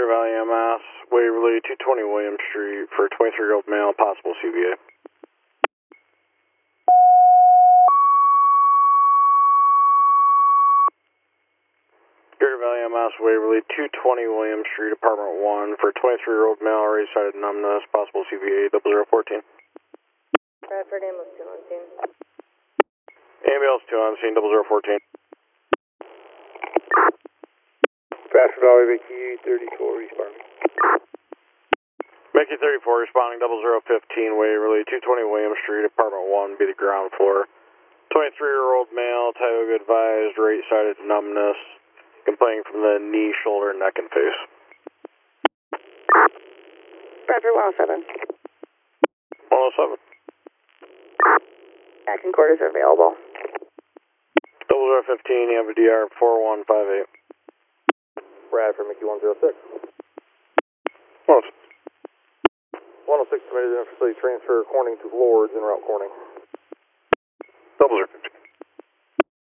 Valley MS, Waverly, 220 William Street for 23-year-old male, possible CVA. Greater Valley MS, Waverly, 220 William Street, apartment 1 for 23-year-old male, right-sided numbness, possible CVA, 0014. Bradford, ambulance 2 on scene. Ambulance 2 on scene, 0014. Bradford Valley, Mickey 34, responding. Mickey 34, responding 0015, Waverly, 220 William Street, apartment 1, be the ground floor. 23-year-old male, Tioga advised, right-sided numbness, complaining from the knee, shoulder, neck, and face. Bradford 107. 107. Acting quarters are available. 0015, you have a DR 4158. Bradford, Mickey 106. 106. 106 committed to facility transfer Corning to Lords en route Corning. 0015.